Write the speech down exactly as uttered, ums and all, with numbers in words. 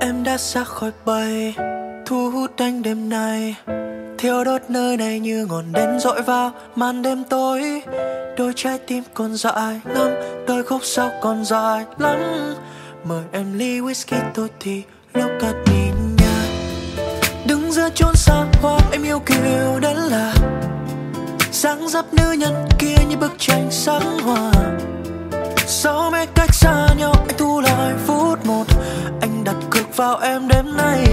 Em đã xa khỏi bầy, thu hút anh đêm nay, thiêu đốt nơi này như ngọn đèn dội vào màn đêm tối. Đôi trái tim còn dại lắm, đôi khúc sau còn dài lắm. Mời em ly whisky tôi thì lúc cất nhìn nhà. Đứng giữa chốn xa hoa em yêu kiều đến lạ, dáng dấp nữ nhân kia như bức tranh sáng hoa. Sau mấy cách xa nhau anh thu lại phút một, anh đặt cược vào em đêm nay.